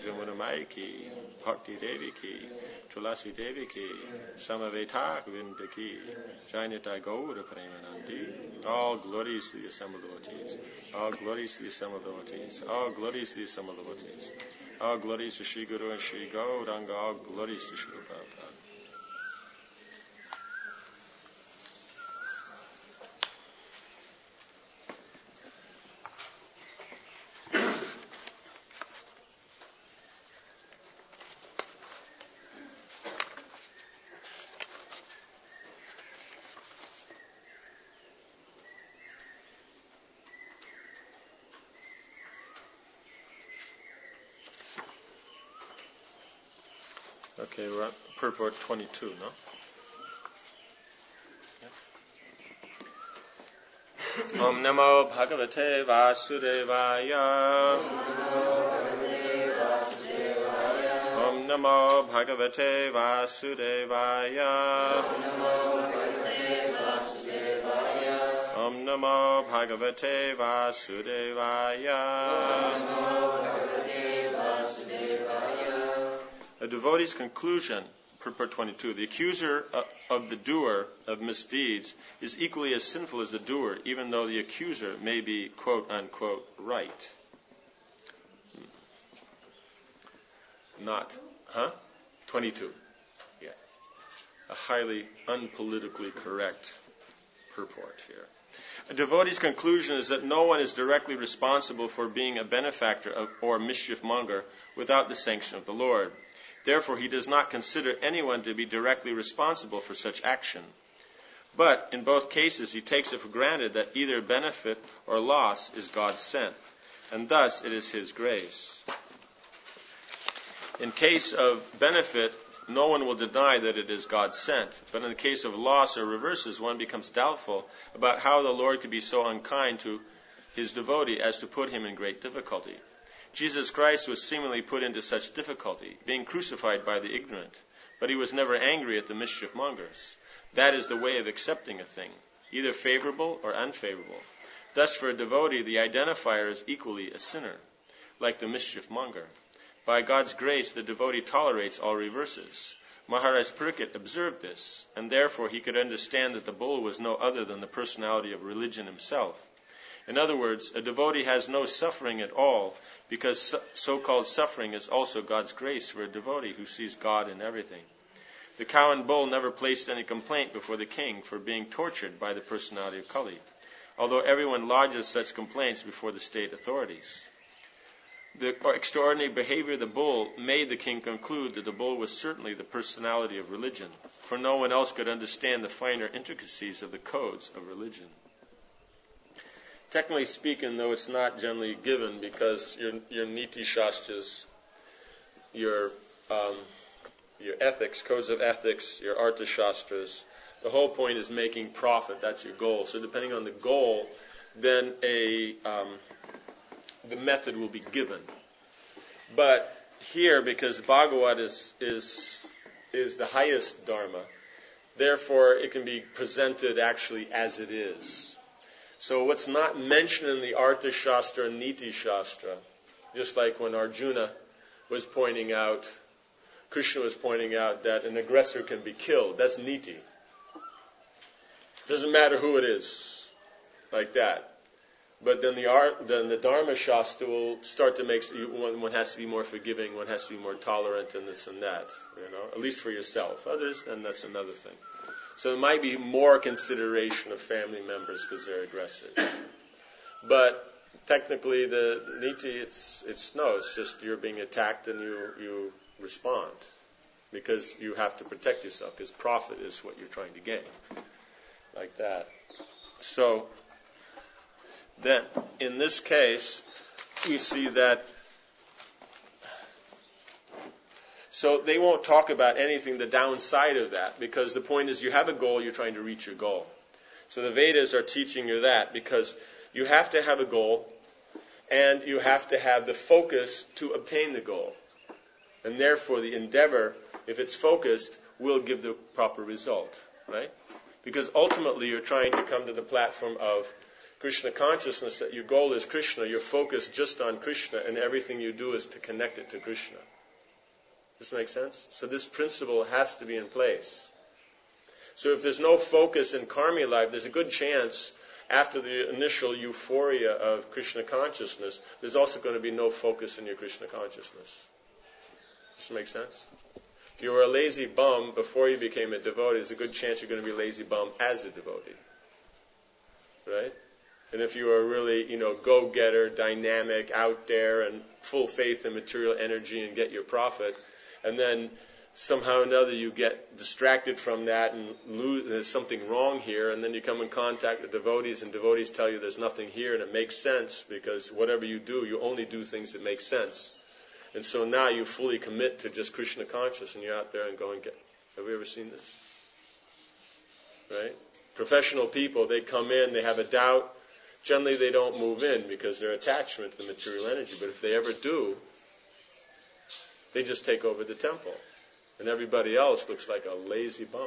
Jamunamai ki, Bhakti Devi ki, Tulasi Devi ki, Samaveta Govinda ki, Jainata Gaura Premanandi. All glories to the assembled devotees. All glories to the assembled devotees. All glories to the assembled devotees. All glories to Sri Guru and Sri Gauranga. All glories to Sri Prabhupada. Okay, we're on purport 22, no? Yeah. Om Namo Bhagavate Vasudevaya. Om Namo Bhagavate Vasudevaya. Om Namo Bhagavate Vasudevaya. A devotee's conclusion, purport 22, the accuser of the doer of misdeeds is equally as sinful as the doer, even though the accuser may be quote-unquote right. Not, 22. Yeah. A highly unpolitically correct purport here. A devotee's conclusion is that no one is directly responsible for being a benefactor or mischief monger without the sanction of the Lord. Therefore, he does not consider anyone to be directly responsible for such action. But in both cases, he takes it for granted that either benefit or loss is God sent, and thus it is his grace. In case of benefit, no one will deny that it is God sent. But in the case of loss or reverses, one becomes doubtful about how the Lord could be so unkind to his devotee as to put him in great difficulty. Jesus Christ was seemingly put into such difficulty, being crucified by the ignorant, but he was never angry at the mischief mongers. That is the way of accepting a thing, either favorable or unfavorable. Thus, for a devotee, the identifier is equally a sinner, like the mischief monger. By God's grace, the devotee tolerates all reverses. Maharaj Parikshit observed this, and therefore he could understand that the bull was no other than the personality of religion himself. In other words, a devotee has no suffering at all, because so-called suffering is also God's grace for a devotee who sees God in everything. The cow and bull never placed any complaint before the king for being tortured by the personality of Kali, although everyone lodges such complaints before the state authorities. The extraordinary behavior of the bull made the king conclude that the bull was certainly the personality of religion, for no one else could understand the finer intricacies of the codes of religion. Technically speaking, though, it's not generally given because your Niti Shastras, your ethics, codes of ethics, your Artha Shastras, the whole point is making profit. That's your goal. So depending on the goal, then the method will be given. But here, because Bhagavat is the highest Dharma, therefore it can be presented actually as it is. So what's not mentioned in the Artha Shastra and Niti Shastra, just like when Arjuna was pointing out, Krishna was pointing out that an aggressor can be killed, that's Niti. Doesn't matter who it is, like that. But then the Dharma Shastra will start to make, one has to be more forgiving, one has to be more tolerant, and this and that, at least for yourself. Others, then that's another thing. So there might be more consideration of family members because they're aggressive. But technically the Niti, it's just you're being attacked and you respond. Because you have to protect yourself, because profit is what you're trying to gain. Like that. So then, in this case, we see that so they won't talk about anything, the downside of that, because the point is you have a goal, you're trying to reach your goal. So the Vedas are teaching you that, because you have to have a goal, and you have to have the focus to obtain the goal. And therefore the endeavor, if it's focused, will give the proper result, right? Because ultimately you're trying to come to the platform of Krishna consciousness, that your goal is Krishna, you're focused just on Krishna, and everything you do is to connect it to Krishna. Does this make sense? So this principle has to be in place. So if there's no focus in karmic life, there's a good chance after the initial euphoria of Krishna consciousness, there's also going to be no focus in your Krishna consciousness. Does this make sense? If you were a lazy bum before you became a devotee, there's a good chance you're going to be a lazy bum as a devotee. Right? And if you are really, go-getter, dynamic, out there, and full faith in material energy and get your profit, and then somehow or another you get distracted from that and lose, there's something wrong here, and then you come in contact with devotees, and devotees tell you there's nothing here, and it makes sense, because whatever you do, you only do things that make sense. And so now you fully commit to just Krishna conscious, and you're out there and go and get. Have we ever seen this? Right? Professional people, they come in, they have a doubt. Generally, they don't move in because their attachment to the material energy. But if they ever do, they just take over the temple. And everybody else looks like a lazy bum.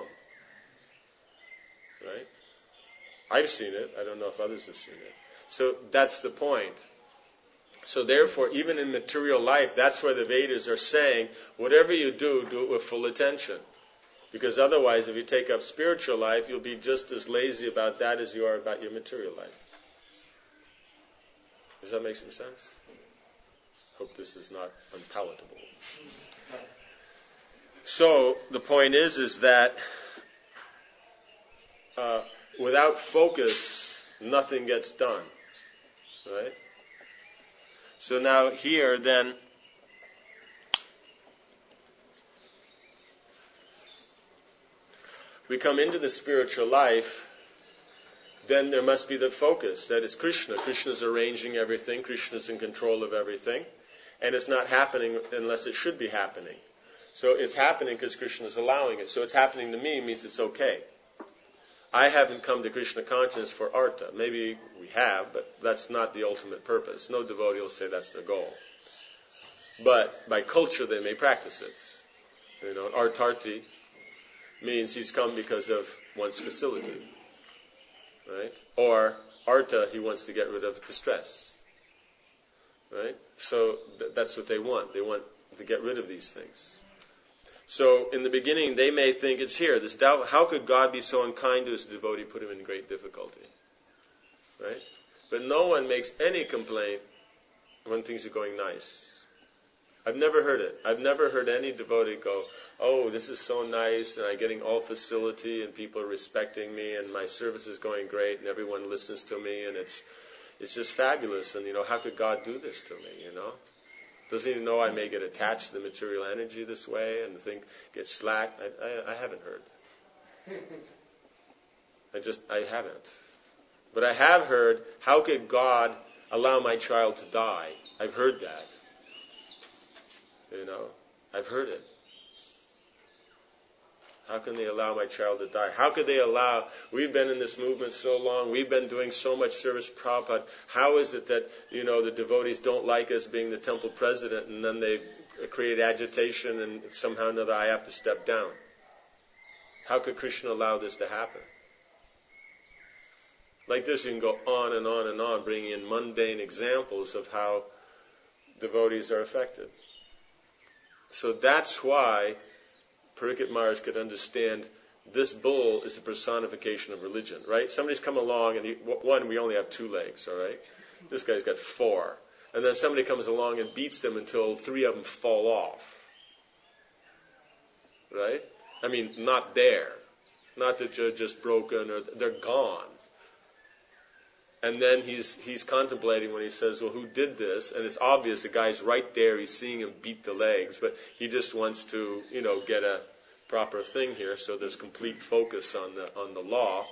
Right? I've seen it. I don't know if others have seen it. So that's the point. So therefore, even in material life, that's where the Vedas are saying, whatever you do, do it with full attention. Because otherwise, if you take up spiritual life, you'll be just as lazy about that as you are about your material life. Does that make some sense? Hope this is not unpalatable. So the point is that without focus, nothing gets done. Right? So now here, then, we come into the spiritual life, then there must be the focus. That is Krishna. Krishna's arranging everything. Krishna's in control of everything. And it's not happening unless it should be happening. So it's happening because Krishna's allowing it. So it's happening to me means it's okay. I haven't come to Krishna consciousness for artha. Maybe we have, but that's not the ultimate purpose. No devotee will say that's their goal. But by culture they may practice it. Artarti means he's come because of one's facility. Right? Or artha, he wants to get rid of distress. Right? So that's what they want. They want to get rid of these things. So in the beginning, they may think it's here. This doubt, how could God be so unkind to his devotee, put him in great difficulty? Right? But no one makes any complaint when things are going nice. I've never heard it. I've never heard any devotee go, oh, this is so nice, and I'm getting all facility, and people are respecting me, and my service is going great, and everyone listens to me, and it's just fabulous, and, how could God do this to me, Doesn't he know I may get attached to the material energy this way, and get slack? I haven't heard. I haven't. But I have heard, how could God allow my child to die? I've heard that. I've heard it. How can they allow my child to die? How could they allow, we've been in this movement so long, we've been doing so much service for Prabhupada, how is it that, the devotees don't like us being the temple president, and then they create agitation, and somehow or another I have to step down? How could Krishna allow this to happen? Like this, you can go on and on and on, bringing in mundane examples of how devotees are affected. So that's why Parikshit Maharaj could understand this bull is a personification of religion, right? Somebody's come along, and we only have 2 legs, all right? This guy's got 4. And then somebody comes along and beats them until 3 of them fall off. Right? I mean, not there. Not that you're just broken, or they're gone. And then he's contemplating when he says, well, who did this? And it's obvious the guy's right there. He's seeing him beat the legs, but he just wants to, get a proper thing here. So there's complete focus on the law.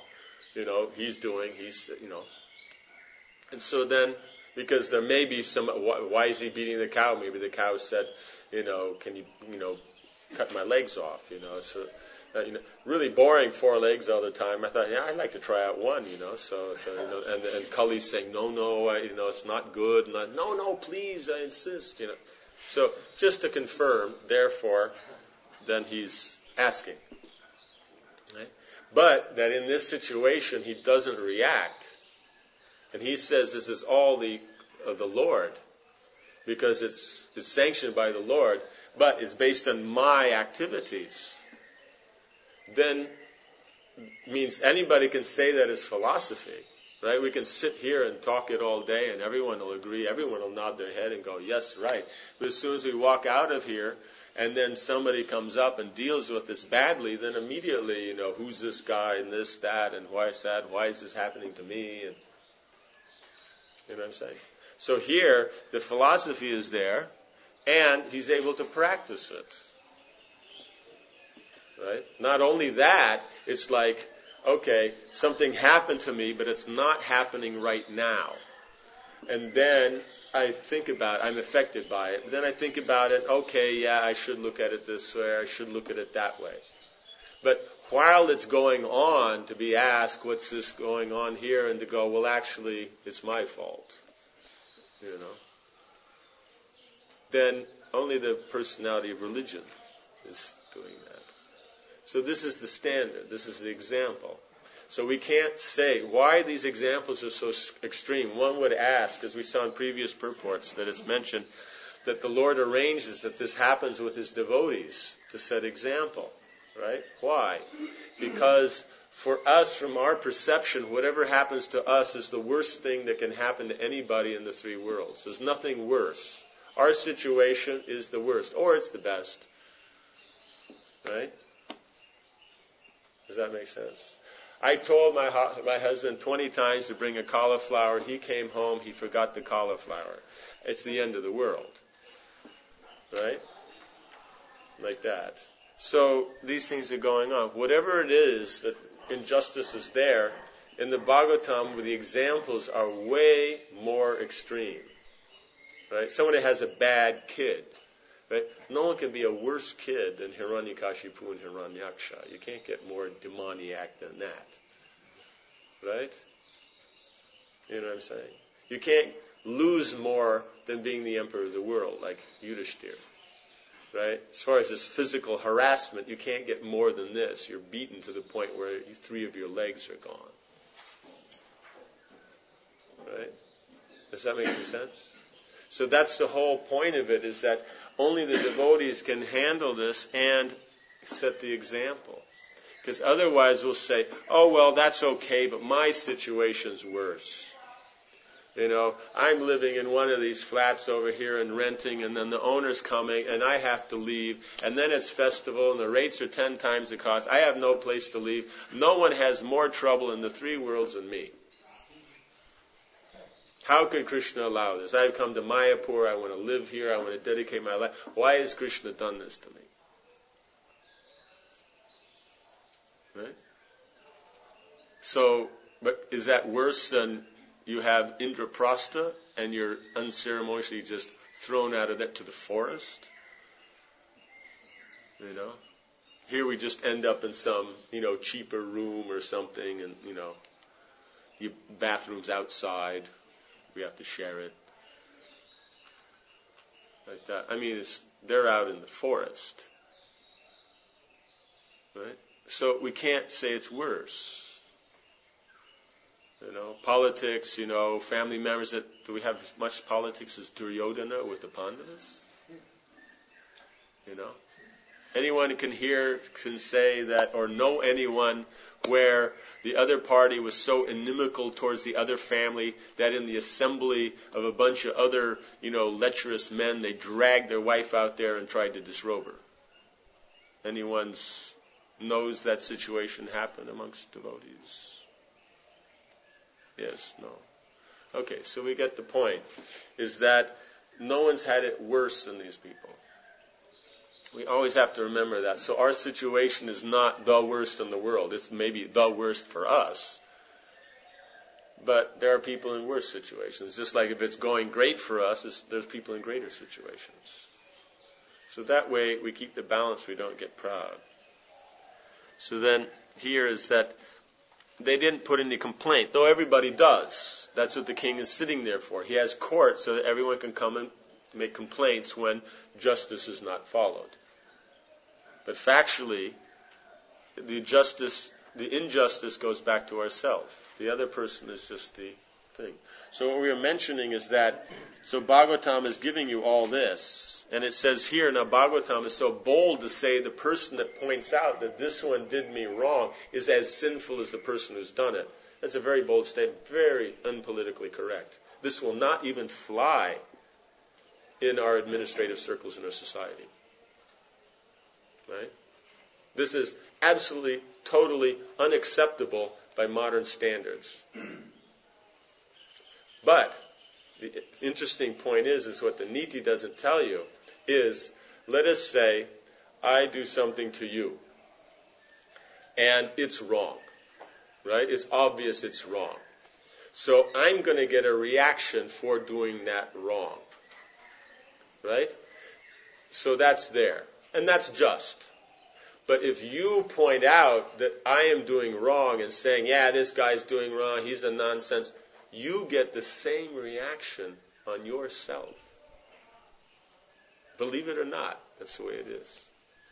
And so then, because there may be some, why is he beating the cow? Maybe the cow said, can you, cut my legs off? So. Really boring 4 legs all the time. I thought, I'd like to try out 1, So and Kali's saying, no, it's not good. No, please, I insist, So just to confirm, therefore, then he's asking. Right? But that in this situation he doesn't react. And he says this is all of the Lord, because it's sanctioned by the Lord, but it's based on my activities. Then means anybody can say that as philosophy, right? We can sit here and talk it all day and everyone will agree, everyone will nod their head and go, yes, right. But as soon as we walk out of here and then somebody comes up and deals with this badly, then immediately, who's this guy and this, that, and why is that? Why is this happening to me? And, you know what I'm saying? So here, the philosophy is there, and he's able to practice it. Right? Not only that, it's like, okay, something happened to me, but it's not happening right now. And then I think about it, I'm affected by it. But then I think about it, okay, yeah, I should look at it this way, I should look at it that way. But while it's going on, to be asked, what's this going on here? And to go, well, actually, it's my fault. Then only the personality of religion is doing that. So this is the standard. This is the example. So we can't say why these examples are so extreme. One would ask, as we saw in previous purports that it's mentioned, that the Lord arranges that this happens with his devotees to set example. Right? Why? Because for us, from our perception, whatever happens to us is the worst thing that can happen to anybody in the three worlds. There's nothing worse. Our situation is the worst, or it's the best. Right? Does that make sense? I told my husband 20 times to bring a cauliflower. He came home, he forgot the cauliflower. It's the end of the world. Right? Like that. So these things are going on. Whatever it is that injustice is there, in the Bhagavatam, the examples are way more extreme. Right? Someone that has a bad kid. Right? No one can be a worse kid than Hiranyakashipu and Hiranyaksha. You can't get more demoniac than that. Right? You know what I'm saying? You can't lose more than being the emperor of the world, like Yudhishthira. Right? As far as this physical harassment, you can't get more than this. You're beaten to the point where 3 of your legs are gone. Right? Does that make some sense? So that's the whole point of it, is that only the devotees can handle this and set the example. Because otherwise we'll say, oh, well, that's okay, but my situation's worse. I'm living in one of these flats over here and renting, and then the owner's coming, and I have to leave, and then it's festival, and the rates are 10 times the cost. I have no place to leave. No one has more trouble in the three worlds than me. How could Krishna allow this? I've come to Mayapur, I want to live here, I want to dedicate my life. Why has Krishna done this to me? Right? So, but is that worse than you have Indraprastha and you're unceremoniously just thrown out of that to the forest? Here we just end up in some, cheaper room or something, and, the bathroom's outside. We have to share it. Like that. They're out in the forest. Right? So we can't say it's worse. Politics, family members do we have as much politics as Duryodhana with the Pandavas? Anyone can say that, or know anyone where the other party was so inimical towards the other family that in the assembly of a bunch of other, lecherous men, they dragged their wife out there and tried to disrobe her. Anyone knows that situation happened amongst devotees? Yes, no. Okay, so we get the point, is that no one's had it worse than these people. We always have to remember that. So our situation is not the worst in the world. It's maybe the worst for us. But there are people in worse situations. Just like if it's going great for us, there's people in greater situations. So that way we keep the balance, we don't get proud. So then here is that they didn't put any complaint, though everybody does. That's what the king is sitting there for. He has court so that everyone can come and make complaints when justice is not followed. But factually, the injustice goes back to ourselves. The other person is just the thing. So what we are mentioning is that, so Bhagavatam is giving you all this, and it says here, now Bhagavatam is so bold to say the person that points out that this one did me wrong is as sinful as the person who's done it. That's a very bold statement, very unpolitically correct. This will not even fly in our administrative circles in our society. Right? This is absolutely, totally unacceptable by modern standards. But the interesting point is what the Niti doesn't tell you is, let us say I do something to you and it's wrong. Right? It's obvious it's wrong. So I'm going to get a reaction for doing that wrong. Right? So that's there. And that's just. But if you point out that I am doing wrong and saying, yeah, this guy's doing wrong, he's a nonsense, you get the same reaction on yourself. Believe it or not, that's the way it is.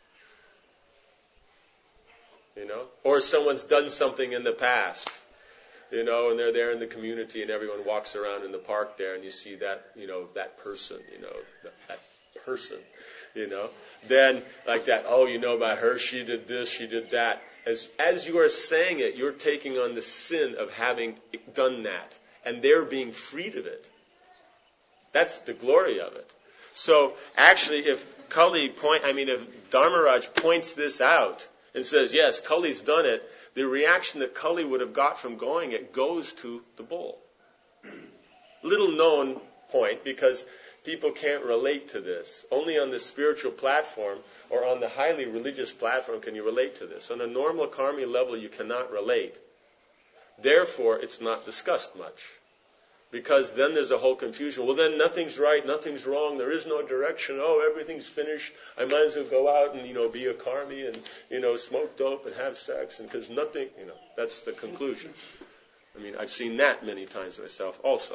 You know? Or someone's done something in the past, you know, and they're there in the community and everyone walks around in the park there and you see that, you know, that person, you know, that person, you know, then like that, oh, you know about her, she did this, she did that. As you are saying it, you're taking on the sin of having done that, and they're being freed of it. That's the glory of it. So actually, if Dharmaraj points this out and says, yes, Kali's done it, the reaction that Kali would have got from going it goes to the bull. Little known point, because people can't relate to this. Only on the spiritual platform or on the highly religious platform can you relate to this. On a normal karmi level, you cannot relate. Therefore, it's not discussed much. Because then there's a whole confusion. Well, then nothing's right, nothing's wrong, there is no direction. Oh, everything's finished. I might as well go out and, be a karmi and, smoke dope and have sex. And because nothing, that's the conclusion. I've seen that many times myself also.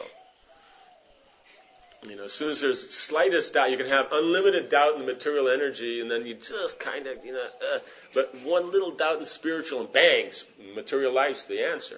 As soon as there's slightest doubt, you can have unlimited doubt in the material energy, and then you just kind of, but one little doubt in spiritual, and bang, material life's the answer.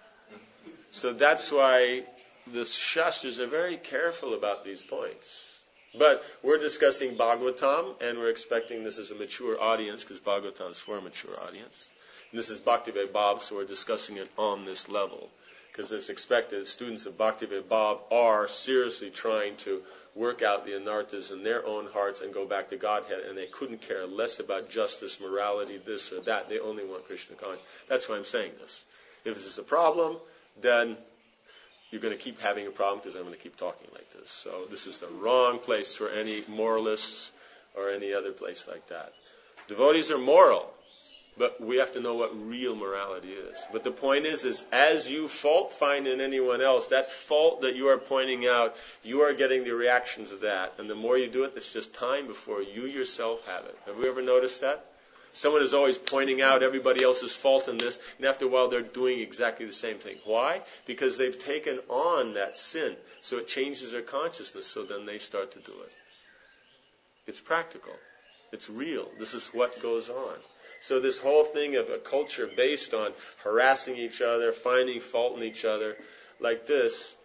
So that's why the Shastras are very careful about these points. But we're discussing Bhagavatam, and we're expecting this is a mature audience, because Bhagavatam is for a mature audience. And this is Bhaktivedanta Bhav, so we're discussing it on this level. Because it's expected students of Bhaktivedanta Bhav are seriously trying to work out the anarthas in their own hearts and go back to Godhead, and they couldn't care less about justice, morality, this or that. They only want Krishna consciousness. That's why I'm saying this. If this is a problem, then you're going to keep having a problem because I'm going to keep talking like this. So this is the wrong place for any moralists or any other place like that. Devotees are moral. But we have to know what real morality is. But the point is as you fault find in anyone else, that fault that you are pointing out, you are getting the reaction to that. And the more you do it, it's just time before you yourself have it. Have we ever noticed that? Someone is always pointing out everybody else's fault in this, and after a while they're doing exactly the same thing. Why? Because they've taken on that sin. So it changes their consciousness, so then they start to do it. It's practical. It's real. This is what goes on. So this whole thing of a culture based on harassing each other, finding fault in each other, like this,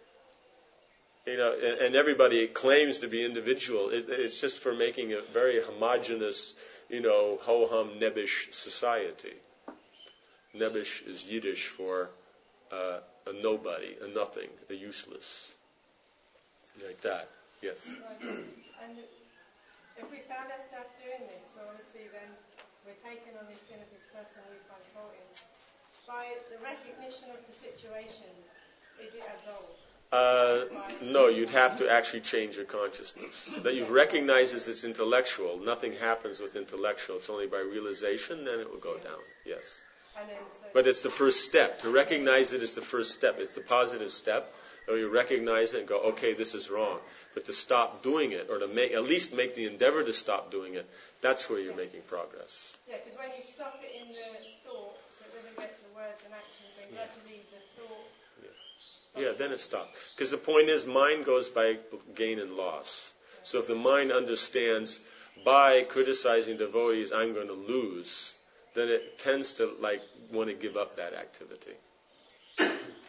and everybody claims to be individual. It's just for making a very homogeneous, ho-hum, nebbish society. Nebbish is Yiddish for a nobody, a nothing, a useless. Like that. Yes? And if we found ourselves doing this, so obviously then we're taking on this sin of this person we find fault in. By the recognition of the situation, is it absolved? No, you'd have to actually change your consciousness. That you recognize as it's intellectual. Nothing happens with intellectual. It's only by realization, then it will go down. Yes. But it's the first step. To recognize it is the first step. It's the positive step. So you recognize it and go, okay, this is wrong. But to stop doing it, or to at least make the endeavor to stop doing it, that's where you're making progress. Yeah, because when you stop it in the thought, so it doesn't get to words and actions, then gradually the thought. Yeah, then it stops. Because the point is, mind goes by gain and loss. So if the mind understands, by criticizing devotees, I'm going to lose, then it tends to want to give up that activity.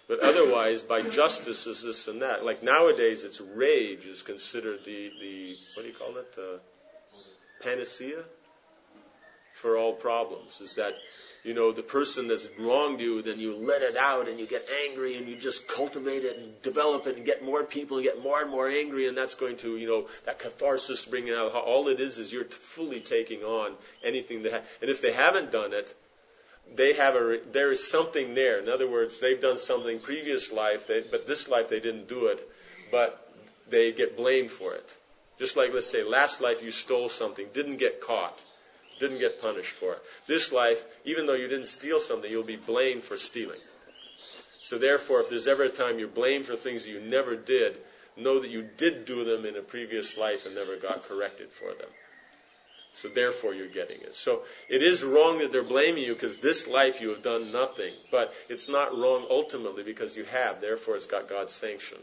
But otherwise, by justice is this and that. Like nowadays, it's rage is considered the what do you call it? Panacea for all problems. Is that, the person that's wronged you, then you let it out and you get angry and you just cultivate it and develop it and get more people and get more and more angry, and that's going to, that catharsis bringing out. All it is you're fully taking on anything that, and if they haven't done it, there is something there. In other words, they've done something previous life, but this life they didn't do it, but they get blamed for it. Just like, let's say, last life you stole something, didn't get caught, didn't get punished for it. This life, even though you didn't steal something, you'll be blamed for stealing. So therefore, if there's ever a time you're blamed for things that you never did, know that you did do them in a previous life and never got corrected for them. So therefore you're getting it. So it is wrong that they're blaming you because this life you have done nothing. But it's not wrong ultimately because you have. Therefore it's got God's sanction.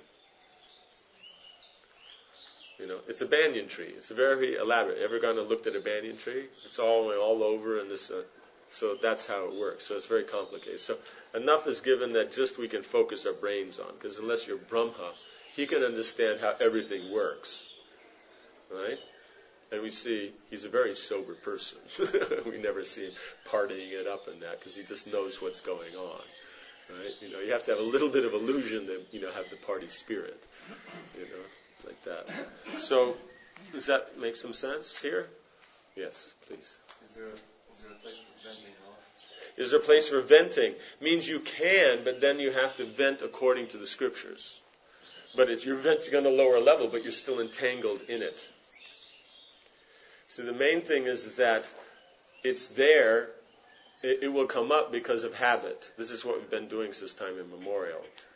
It's a banyan tree. It's very elaborate. Ever gone and looked at a banyan tree? It's all over and this. So that's how it works. So it's very complicated. So enough is given that just we can focus our brains on. Because unless you're Brahma, he can understand how everything works. Right? And we see he's a very sober person. We never see him partying it up in that because he just knows what's going on. Right? You have to have a little bit of illusion to, have the party spirit. Like that. So, does that make some sense here? Yes, please. Is there a place for venting off? Is there a place for venting? Means you can, but then you have to vent according to the scriptures. But if you're venting on a lower level, but you're still entangled in it. So the main thing is that it's there. It will come up because of habit. This is what we've been doing since time immemorial.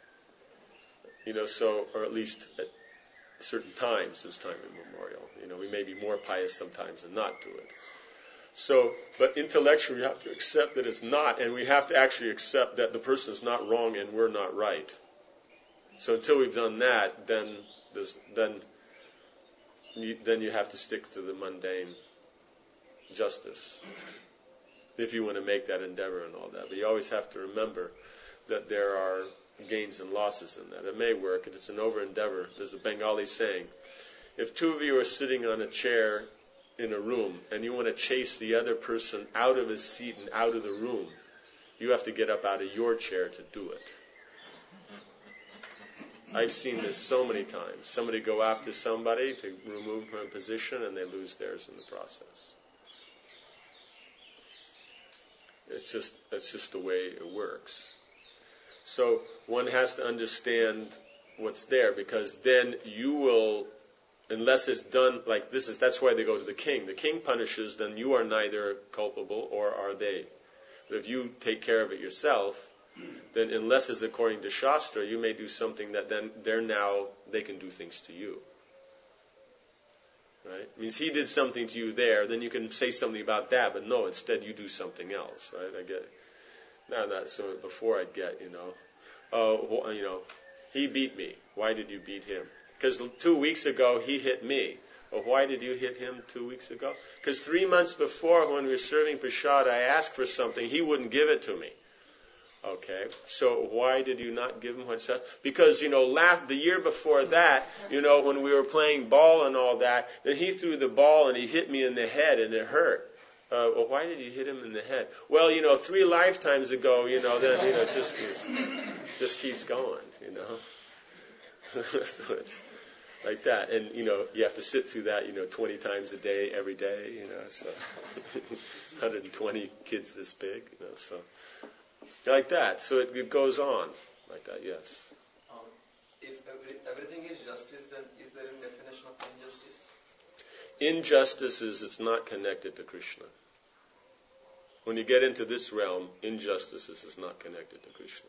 Or at least at certain times since time immemorial. We may be more pious sometimes and not do it. So, but intellectually we have to accept that it's not, and we have to actually accept that the person is not wrong and we're not right. So until we've done that, then you have to stick to the mundane justice if you want to make that endeavor and all that. But you always have to remember that there are gains and losses in that. It may work if it's an over endeavor. There's a Bengali saying, if two of you are sitting on a chair in a room and you want to chase the other person out of his seat and out of the room, you have to get up out of your chair to do it. I've seen this so many times. Somebody go after somebody to remove from a position and they lose theirs in the process. It's just the way it works. So one has to understand what's there, because then you will, unless it's done like this that's why they go to the king. The king punishes, then you are neither culpable or are they. But if you take care of it yourself, then unless it's according to Shastra, you may do something that then they can do things to you. Right? It means he did something to you there, then you can say something about that, but no, instead you do something else. Right? I get it. So before I'd get, he beat me. Why did you beat him? Because 2 weeks ago he hit me. Well, why did you hit him 2 weeks ago? Because 3 months before, when we were serving prasad, I asked for something. He wouldn't give it to me. Okay, so why did you not give him what said? Because, the year before that, when we were playing ball and all that, then he threw the ball and he hit me in the head and it hurt. Well, why did you hit him in the head? Well, 3 lifetimes ago, then, it just keeps going, So it's like that. And, you have to sit through that, 20 times a day, every day, so 120 kids this big, so like that. So it goes on like that, yes. If everything is justice, then is there a definition of injustice? Injustice it's not connected to Krishna. When you get into this realm, injustice is not connected to Krishna.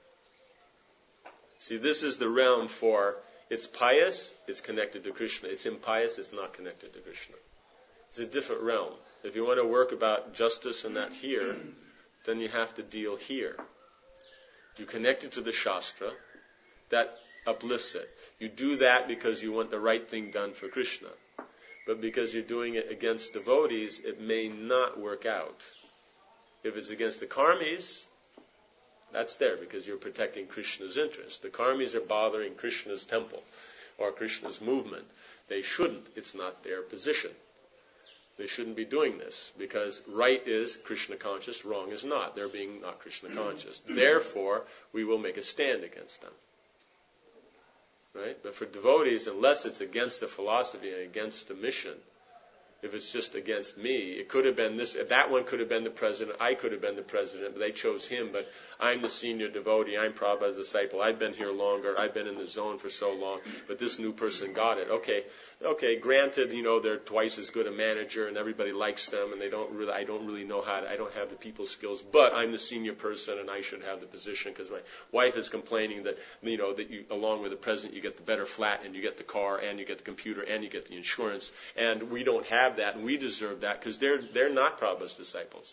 See, this is the realm for, it's pious, it's connected to Krishna. It's impious, it's not connected to Krishna. It's a different realm. If you want to work about justice and that here, then you have to deal here. You connect it to the Shastra, that uplifts it. You do that because you want the right thing done for Krishna. But because you're doing it against devotees, it may not work out. If it's against the karmis, That's there because you're protecting Krishna's interest. The karmis are bothering Krishna's temple or Krishna's movement. They shouldn't. It's not their position. They shouldn't be doing this because right is Krishna conscious, wrong is not. They're being not Krishna conscious. Therefore, we will make a stand against them. Right? But for devotees, unless it's against the philosophy and against the mission, if it's just against me, it could have been this, that one could have been the president, I could have been the president, but they chose him, but I'm the senior devotee, I'm Prabhupada's disciple, I've been here longer, I've been in the zone for so long, but this new person got it. Okay, granted, they're twice as good a manager and everybody likes them and I don't really know I don't have the people skills, but I'm the senior person and I should have the position because my wife is complaining that, that you, along with the president, you get the better flat and you get the car and you get the computer and you get the insurance, and we don't have that, and we deserve that because they're not Prabhupada's disciples.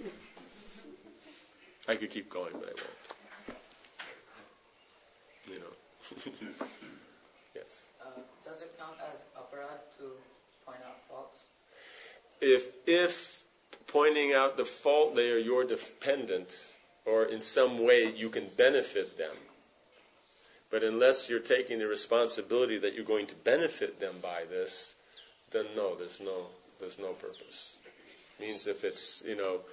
I could keep going, but I won't. Yes. Does it count as aparad to point out faults? If pointing out the fault, they are your dependent, or in some way you can benefit them. But unless you're taking the responsibility that you're going to benefit them by this, then no, there's no purpose. It means if it's,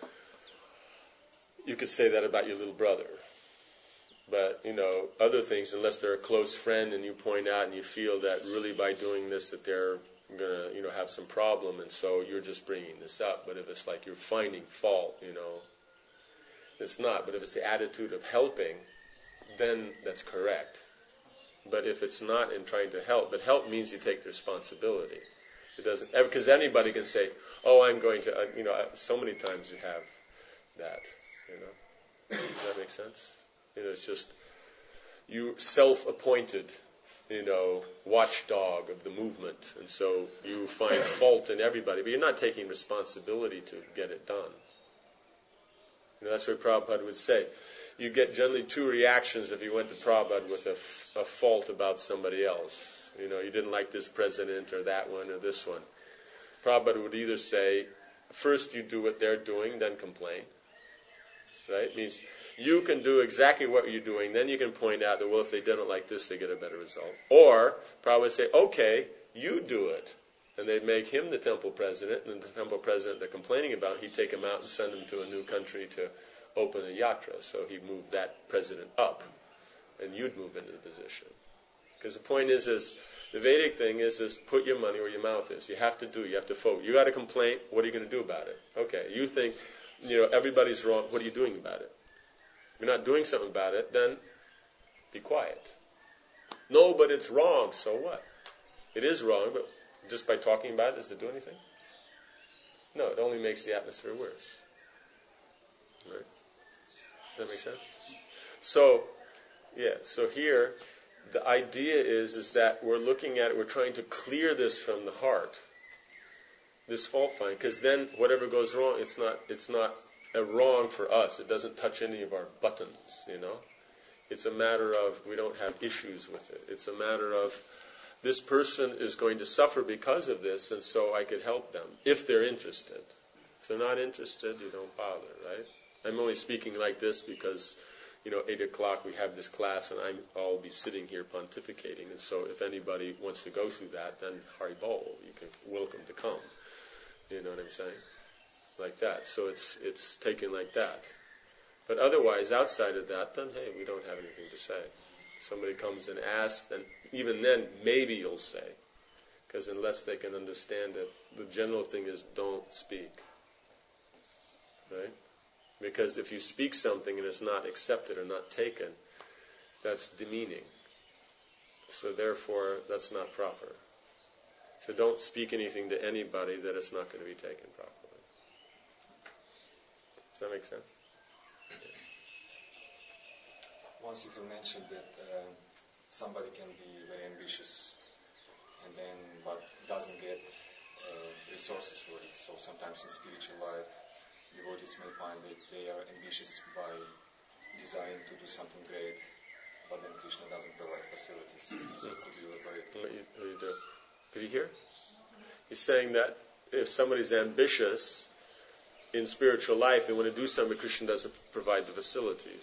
you could say that about your little brother. But, other things, unless they're a close friend and you point out and you feel that really by doing this that they're going to, have some problem, and so you're just bringing this up. But if it's like you're finding fault, it's not. But if it's the attitude of helping, then that's correct. But if it's not in trying to help, but help means you take the responsibility. It doesn't, because anybody can say, I'm going to, so many times you have that, Does that make sense? It's just, you self-appointed, watchdog of the movement, and so you find fault in everybody, but you're not taking responsibility to get it done. That's what Prabhupada would say. You get generally two reactions if you went to Prabhupada with a fault about somebody else. You didn't like this president or that one or this one. Prabhupada would either say, first you do what they're doing, then complain. Right? It means you can do exactly what you're doing, then you can point out that, if they didn't like this, they get a better result. Or Prabhupada would say, okay, you do it. And they'd make him the temple president, and the temple president they're complaining about, he'd take him out and send him to a new country to open a yatra. So he'd move that president up, and you'd move into the position. Because the point is the Vedic thing is put your money where your mouth is. You have to focus. You got a complaint, what are you going to do about it? Okay, you think, everybody's wrong, what are you doing about it? If you're not doing something about it, then be quiet. No, but it's wrong, so what? It is wrong, but just by talking about it, does it do anything? No, it only makes the atmosphere worse. Right? Does that make sense? So here, the idea is that we're looking at it, we're trying to clear this from the heart, this fault finding, because then whatever goes wrong, it's not a wrong for us. It doesn't touch any of our buttons, It's a matter of we don't have issues with it. It's a matter of this person is going to suffer because of this, and so I could help them if they're interested. If they're not interested, you don't bother, right? I'm only speaking like this because 8 o'clock we have this class and I'll be sitting here pontificating, and so if anybody wants to go through that, then Haribol, you can welcome to come. You know what I'm saying? Like that. So it's taken like that. But otherwise, outside of that, then hey, we don't have anything to say. If somebody comes and asks, then even then, maybe you'll say. Because unless they can understand it, the general thing is don't speak. Right? Because if you speak something and it's not accepted or not taken, that's demeaning. So therefore, that's not proper. So don't speak anything to anybody that it's not going to be taken properly. Does that make sense? Once you have mentioned that somebody can be very ambitious and then but doesn't get resources for it. So sometimes in spiritual life, devotees may find that they are ambitious by desiring to do something great, but then Krishna doesn't provide facilities. So could you elaborate? What do you do? Did you hear? He's saying that if somebody's ambitious in spiritual life, they want to do something, but Krishna doesn't provide the facilities.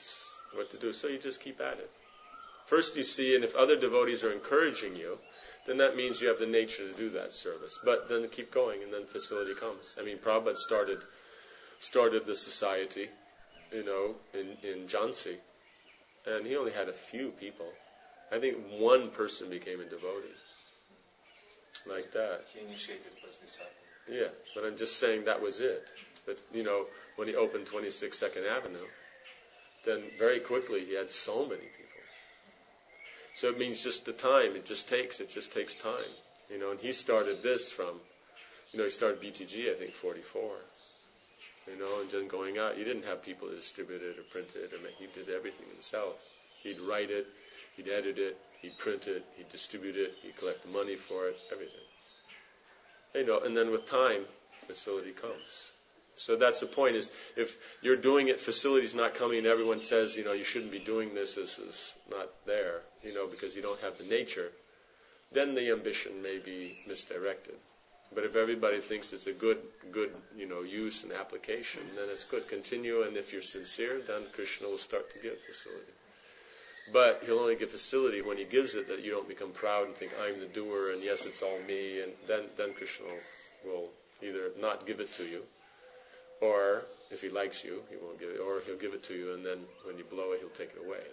what to do. So you just keep at it. First you see, and if other devotees are encouraging you, then that means you have the nature to do that service. But then keep going, and then facility comes. I mean, Prabhupada started the society, in Jhansi, and he only had a few people. I think one person became a devotee, like that. He initiated first disciple. Yeah, but I'm just saying that was it. But, when he opened 26 2nd Avenue, then very quickly he had so many people. So it means just the time, it just takes time. And he started this from, he started BTG, I think, 44. And then going out, he didn't have people to distribute it or print it. He did everything himself. He'd write it, he'd edit it, he'd print it, he'd distribute it, he'd collect the money for it, everything. And then with time, facility comes. So that's the point, is if you're doing it, facility's not coming, and everyone says, you shouldn't be doing this is not there, because you don't have the nature, then the ambition may be misdirected. But if everybody thinks it's a good use and application, then it's good. Continue, and if you're sincere, then Krishna will start to give facility. But he'll only give facility when he gives it, that you don't become proud and think, I'm the doer, and yes, it's all me, and then Krishna will either not give it to you, or if he likes you, he won't give it, or he'll give it to you, and then when you blow it, he'll take it away.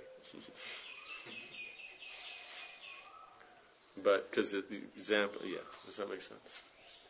But, because the example, does that make sense?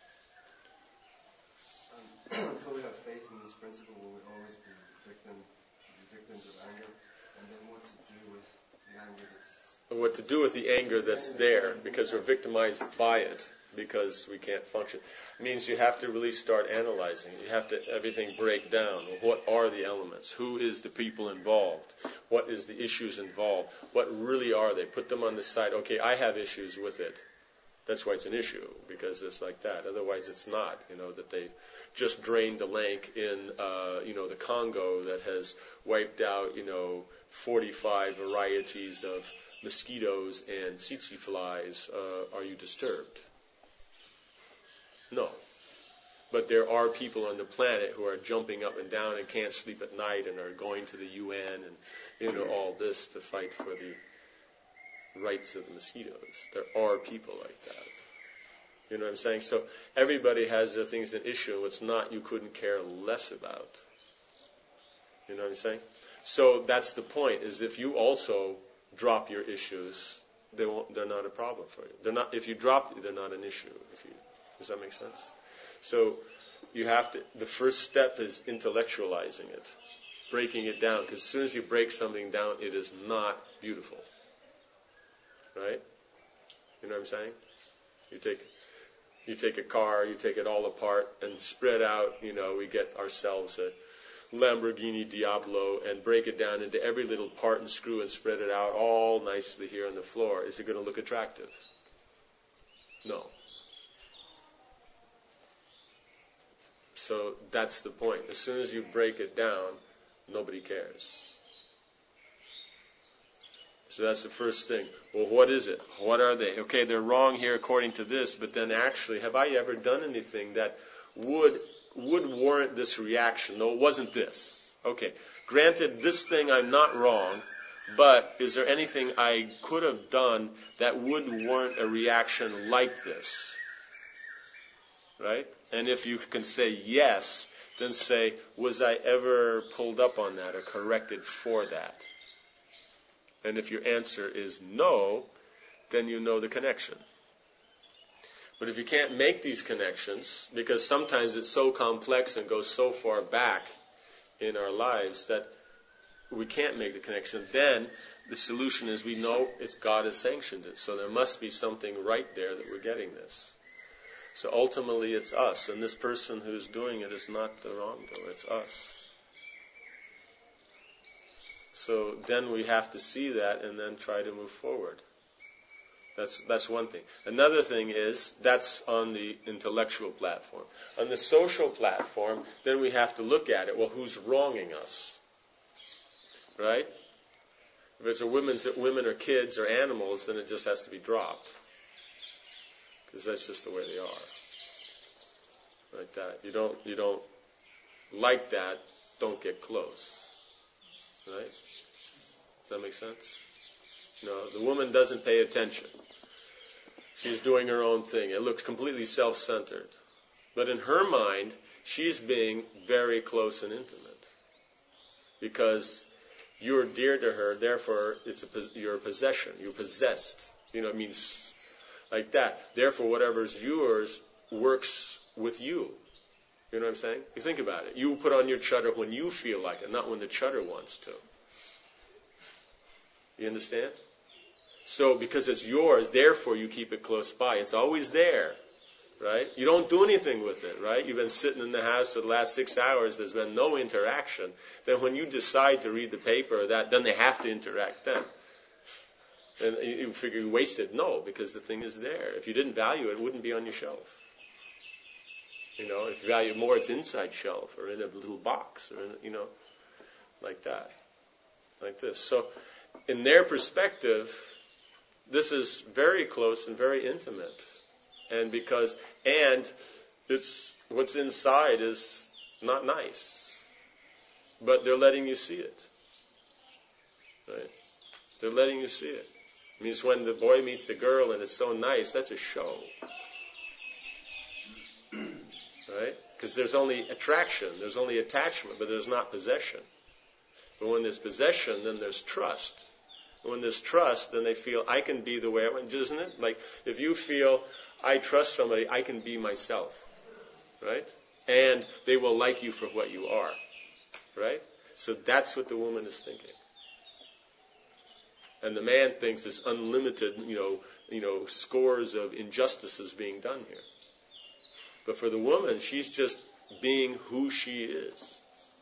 Until we have faith in this principle, we will always be victims of anger. And then what to do with the anger that's... What to do with the anger that's there, because we're victimized by it, because we can't function. It means you have to really start analyzing. You have to everything break down. What are the elements? Who is the people involved? What is the issues involved? What really are they? Put them on the side. Okay, I have issues with it. That's why it's an issue, because it's like that. Otherwise, it's not. That they just drained a lake in, the Congo that has wiped out, 45 varieties of mosquitoes and tsetse flies. Are you disturbed? No. But there are people on the planet who are jumping up and down and can't sleep at night and are going to the UN and, all this to fight for the rights of the mosquitoes. There are people like that. You know what I'm saying? So everybody has their things an issue, and what's not, you couldn't care less about. You know what I'm saying? So that's the point, is if you also drop your issues, they're not a problem for you. If you drop, they're not an issue. Does that make sense? So you have to, the first step is intellectualizing it, breaking it down, because as soon as you break something down, it is not beautiful. Right? You know what I'm saying? You take a car, you take it all apart and spread out, we get ourselves a Lamborghini Diablo and break it down into every little part and screw and spread it out all nicely here on the floor. Is it going to look attractive? No. So that's the point. As soon as you break it down, nobody cares. So that's the first thing. Well, what is it? What are they? Okay, they're wrong here according to this, but then actually, have I ever done anything that would warrant this reaction? No, it wasn't this. Okay, granted, this thing I'm not wrong, but is there anything I could have done that would warrant a reaction like this? Right? And if you can say yes, then say, was I ever pulled up on that or corrected for that? And if your answer is no, then you know the connection. But if you can't make these connections, because sometimes it's so complex and goes so far back in our lives that we can't make the connection, then the solution is we know it's God has sanctioned it. So there must be something right there that we're getting this. So ultimately it's us, and this person who's doing it is not the wrongdoer, it's us. So then we have to see that and then try to move forward. That's one thing. Another thing is, that's on the intellectual platform. On the social platform, then we have to look at it. Well, who's wronging us? Right? If it's women or kids or animals, then it just has to be dropped. Because that's just the way they are. Like that. You don't like that, don't get close. Right? that make sense? No, the woman doesn't pay attention. She's doing her own thing. It looks completely self-centered. But in her mind, she's being very close and intimate. Because you're dear to her, therefore you're a possession. You're possessed. It means like that. Therefore, whatever's yours works with you. You know what I'm saying? You think about it. You put on your chadar when you feel like it, not when the chadar wants to. You understand? So, because it's yours, therefore you keep it close by. It's always there, right? You don't do anything with it, right? You've been sitting in the house for the last 6 hours. There's been no interaction. Then when you decide to read the paper or that, then they have to interact then. And you figure you wasted. No, because the thing is there. If you didn't value it, it wouldn't be on your shelf. If you value it more, it's inside shelf or in a little box or, like that. Like this. So, in their perspective, this is very close and very intimate. And it's what's inside is not nice. But they're letting you see it. Right? They're letting you see it. It means when the boy meets the girl and it's so nice, that's a show. Right? Because there's only attraction, there's only attachment, but there's not possession. But when there's possession, then there's trust. When there's trust, then they feel, I can be the way I want, isn't it? Like, if you feel, I trust somebody, I can be myself. Right? And they will like you for what you are. Right? So that's what the woman is thinking. And the man thinks there's unlimited, scores of injustices being done here. But for the woman, she's just being who she is.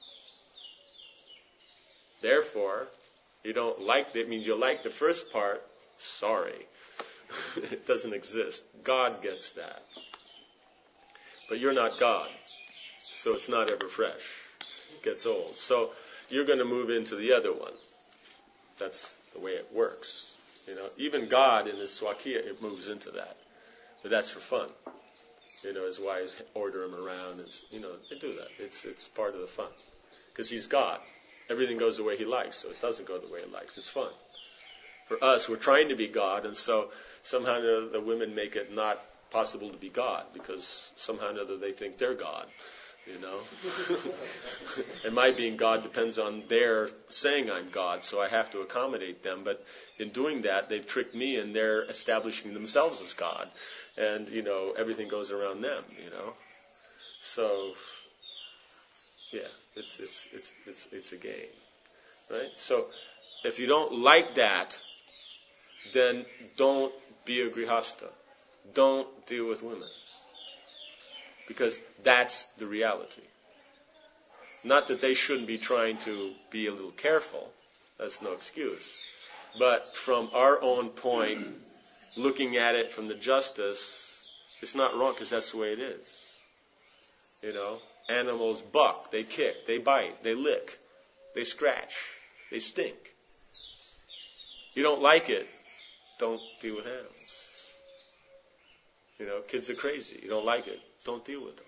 Therefore, you don't like that. It means you like the first part. Sorry. It doesn't exist. God gets that. But you're not God. So it's not ever fresh. It gets old. So you're going to move into the other one. That's the way it works. Even God in his Swakiya, it moves into that. But that's for fun. His wives order him around. They do that. It's part of the fun. Because he's God. Everything goes the way he likes, so it doesn't go the way it likes. It's fun. For us, we're trying to be God, and so somehow the women make it not possible to be God, because somehow or another they think they're God. And my being God depends on their saying I'm God, so I have to accommodate them. But in doing that, they've tricked me, and they're establishing themselves as God. And, everything goes around them, So, yeah, it's a game, right? So, if you don't like that, then don't be a grihasta. Don't deal with women. Because that's the reality. Not that they shouldn't be trying to be a little careful. That's no excuse. But from our own point, looking at it from the justice, it's not wrong because that's the way it is. Animals buck, they kick, they bite, they lick, they scratch, they stink. You don't like it, don't deal with animals. Kids are crazy. You don't like it, don't deal with them.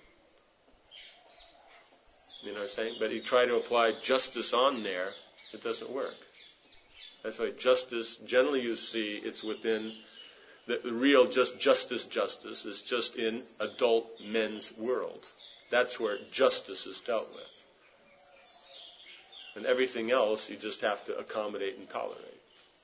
You know what I'm saying? But you try to apply justice on there, it doesn't work. That's why justice, generally you see, it's within the real justice is just in adult men's world. That's where justice is dealt with. And everything else you just have to accommodate and tolerate.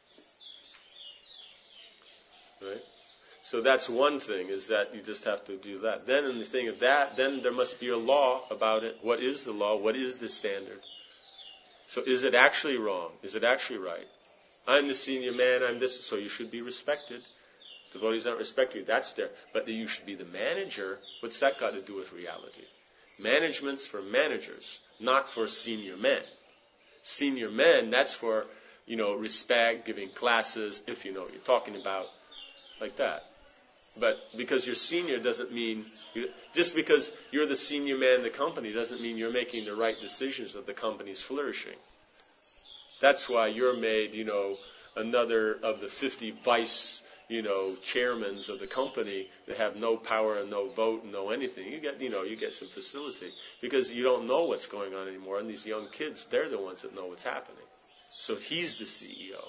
Right? So that's one thing, is that you just have to do that. Then in the thing of that, then there must be a law about it. What is the law? What is the standard? So is it actually wrong? Is it actually right? I'm the senior man, I'm this, so you should be respected. Devotees don't respect you, that's there. But you should be the manager. What's that got to do with reality? Management's for managers, not for senior men. Senior men, that's for, respect, giving classes, if you know what you're talking about, like that. But because you're senior doesn't mean, just because you're the senior man in the company doesn't mean you're making the right decisions that the company's flourishing. That's why you're made, another of the 50 vice, chairmans of the company that have no power and no vote and no anything. You get some facility because you don't know what's going on anymore. And these young kids, they're the ones that know what's happening. So he's the CEO.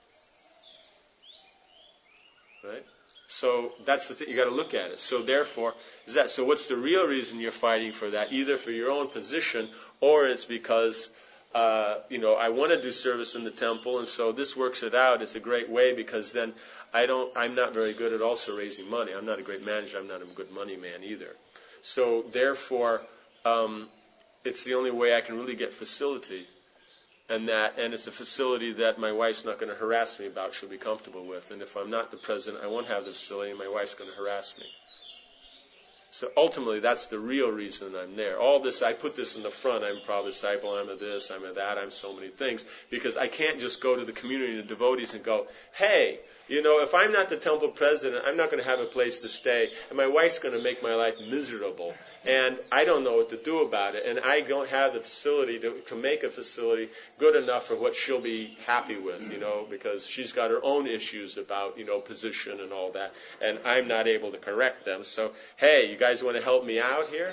Right? So that's the thing, you got to look at it. So therefore, so what's the real reason you're fighting for that? Either for your own position, or it's because, I want to do service in the temple, and so this works it out. It's a great way, because then I'm not very good at also raising money. I'm not a great manager. I'm not a good money man either. So therefore, it's the only way I can really get facility. And it's a facility that my wife's not going to harass me about, she'll be comfortable with. And if I'm not the president, I won't have the facility, and my wife's going to harass me. So ultimately, that's the real reason I'm there. All this, I put this in the front. I'm a Prabhupada disciple, I'm a this, I'm a that, I'm so many things. Because I can't just go to the community and the devotees and go, hey, if I'm not the temple president, I'm not going to have a place to stay, and my wife's going to make my life miserable. And I don't know what to do about it. And I don't have the facility to make a facility good enough for what she'll be happy with, because she's got her own issues about, position and all that. And I'm not able to correct them. So, hey, you guys want to help me out here?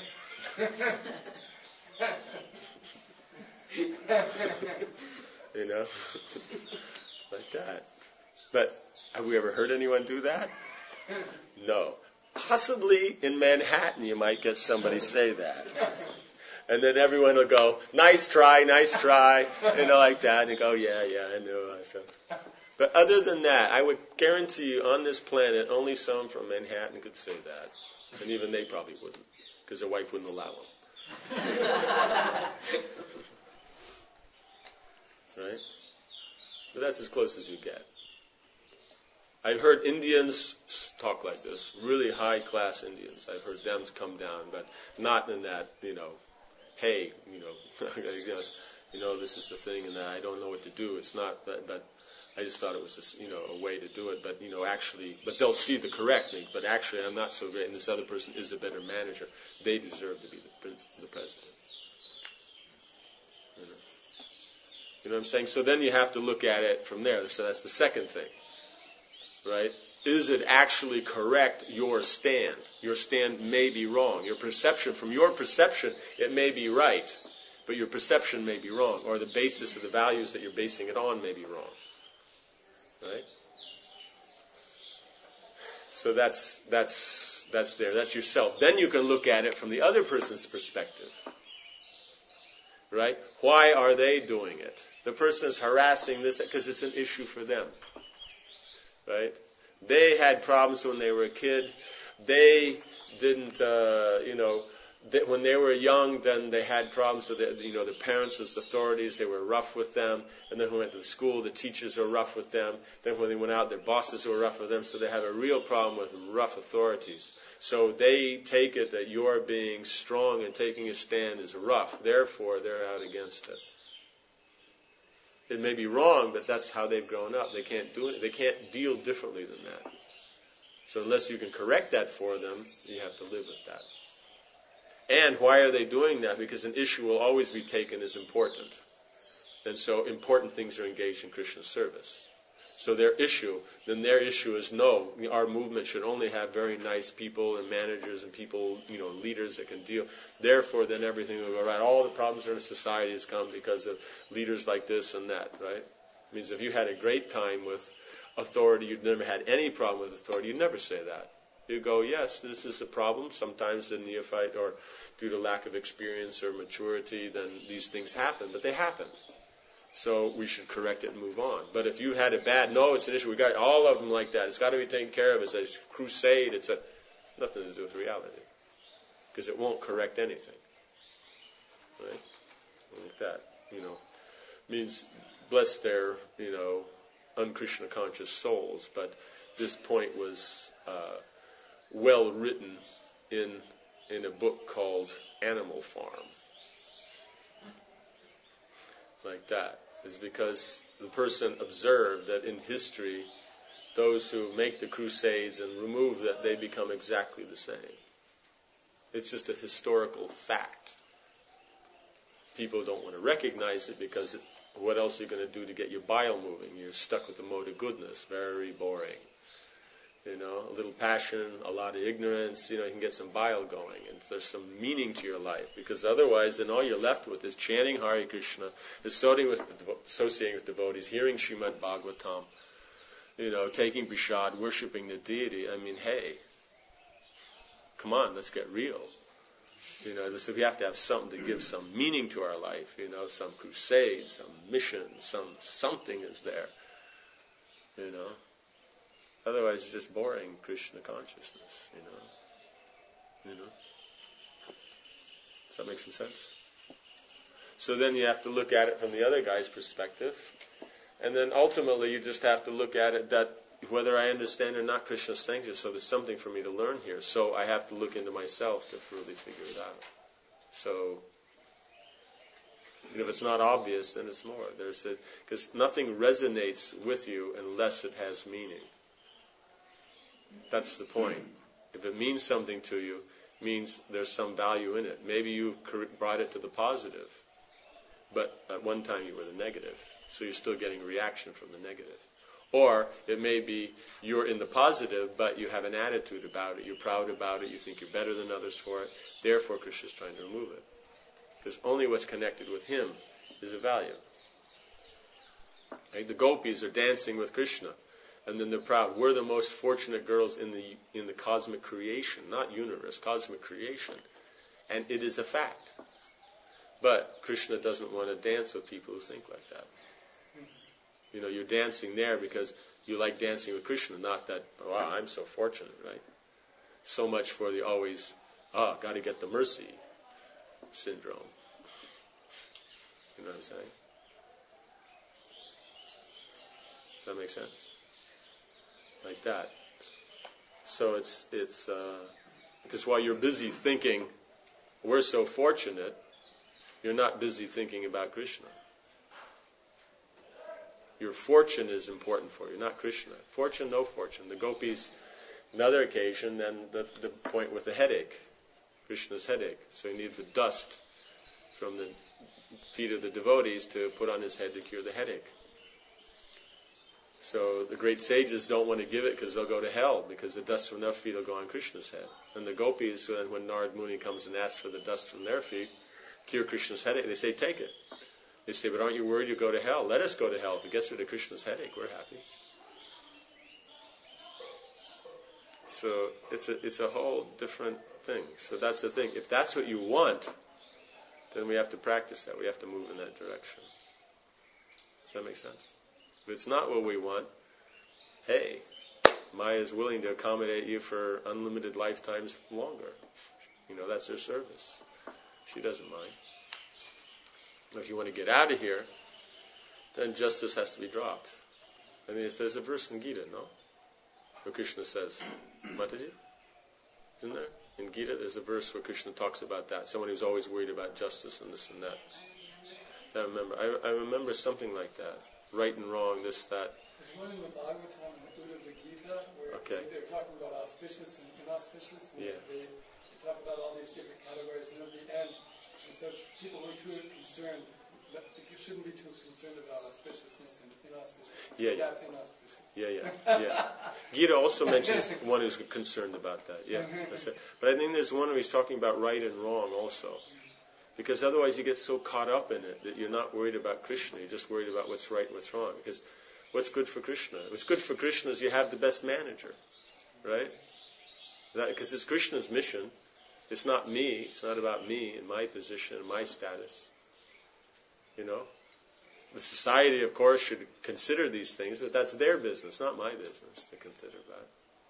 Like that. But have we ever heard anyone do that? No. Possibly in Manhattan you might get somebody say that. And then everyone will go, nice try, like that. And you go, yeah, I know. But other than that, I would guarantee you on this planet, only someone from Manhattan could say that. And even they probably wouldn't, because their wife wouldn't allow them. Right? But that's as close as you get. I've heard Indians talk like this, really high-class Indians. I've heard them come down, but not in that, hey, I guess, this is the thing, and I don't know what to do. It's not, but I just thought it was, a way to do it. But, actually, but they'll see the correct thing. But actually, I'm not so great, and this other person is a better manager. They deserve to be the president. You know what I'm saying? So then you have to look at it from there. So that's the second thing. Right? Is it actually correct, your stand? Your stand may be wrong. From your perception, it may be right, but your perception may be wrong, or the basis of the values that you're basing it on may be wrong. Right? So that's there. That's yourself. Then you can look at it from the other person's perspective. Right? Why are they doing it? The person is harassing this because it's an issue for them. Right? They had problems when they were a kid. They didn't, when they were young, then they had problems with their parents as authorities. They were rough with them. And then when they went to the school, the teachers were rough with them. Then when they went out, their bosses were rough with them. So they have a real problem with rough authorities. So they take it that your being strong and taking a stand is rough. Therefore, they're out against it. It may be wrong, but that's how they've grown up. They can't do it. They can't deal differently than that. So unless you can correct that for them, you have to live with that. And why are they doing that? Because an issue will always be taken as important. And so important things are engaged in Krishna service. So their issue is no, our movement should only have very nice people and managers and people, leaders that can deal. Therefore, then everything will go right. All the problems in society has come because of leaders like this and that, right? It means if you had a great time with authority, you'd never had any problem with authority, you'd never say that. You go, yes, this is a problem. Sometimes in neophyte or due to lack of experience or maturity, then these things happen, but they happen. So we should correct it and move on. But if you had it's an issue. We got all of them like that. It's got to be taken care of. It's a crusade. It's nothing to do with reality. Because it won't correct anything. Right? Like that. Means bless their, un-Krishna conscious souls. But this point was well written in a book called Animal Farm. Like that, is because the person observed that in history, those who make the crusades and remove that, they become exactly the same. It's just a historical fact. People don't want to recognize it because what else are you going to do to get your bile moving? You're stuck with the mode of goodness. Very boring. A little passion, a lot of ignorance, you can get some bile going, and there's some meaning to your life, because otherwise then all you're left with is chanting Hare Krishna, associating with devotees, hearing Srimad Bhagavatam, taking prasad, worshipping the deity. I mean, hey, come on, let's get real. So we have to have something to give some meaning to our life, some crusade, some mission, something is there, Otherwise, it's just boring Krishna consciousness, Does that make some sense? So then you have to look at it from the other guy's perspective. And then ultimately you just have to look at it that whether I understand or not Krishna's things, so there's something for me to learn here. So I have to look into myself to really figure it out. So if it's not obvious, then it's more. Because nothing resonates with you unless it has meaning. That's the point. If it means something to you, means there's some value in it. Maybe you brought it to the positive, but at one time you were the negative, so you're still getting reaction from the negative. Or it may be you're in the positive, but you have an attitude about it. You're proud about it. You think you're better than others for it. Therefore, Krishna's trying to remove it. Because only what's connected with him is of value. Right? The gopis are dancing with Krishna. And then they're proud. We're the most fortunate girls in the cosmic creation, not universe, cosmic creation. And it is a fact. But Krishna doesn't want to dance with people who think like that. You're dancing there because you like dancing with Krishna, not that, wow, I'm so fortunate, right? So much for the always, got to get the mercy syndrome. You know what I'm saying? Does that make sense? Like that. So it's because while you're busy thinking, we're so fortunate, you're not busy thinking about Krishna. Your fortune is important for you, not Krishna. Fortune, no fortune. The gopis, another occasion, then the point with the headache, Krishna's headache. So he needed the dust from the feet of the devotees to put on his head to cure the headache. So the great sages don't want to give it because they'll go to hell, because the dust from their feet will go on Krishna's head. And the gopis, when Narad Muni comes and asks for the dust from their feet, cure Krishna's headache, they say, take it. They say, but aren't you worried you'll go to hell? Let us go to hell. If it gets rid of Krishna's headache, we're happy. So it's a whole different thing. So that's the thing. If that's what you want, then we have to practice that. We have to move in that direction. Does that make sense? If it's not what we want, hey, Maya is willing to accommodate you for unlimited lifetimes longer. That's her service. She doesn't mind. If you want to get out of here, then justice has to be dropped. There's a verse in Gita, no? Where Krishna says, Mataji? Isn't there? In Gita, there's a verse where Krishna talks about that. Someone who's always worried about justice and this and that. I remember something like that. Right and wrong, this, that. There's one in the Bhagavatam and the Gita where they're talking about auspicious and inauspicious. And they talk about all these different categories. And at the end, it says people who are too concerned, you shouldn't be too concerned about auspiciousness and inauspiciousness. That's inauspicious. Gita also mentions one who's concerned about that. Yeah, that's it. But I think there's one where he's talking about right and wrong also. Because otherwise you get so caught up in it that you're not worried about Krishna. You're just worried about what's right and what's wrong. Because what's good for Krishna? What's good for Krishna is you have the best manager. Right? Because it's Krishna's mission. It's not me. It's not about me and my position and my status. The society, of course, should consider these things, but that's their business, not my business to consider about.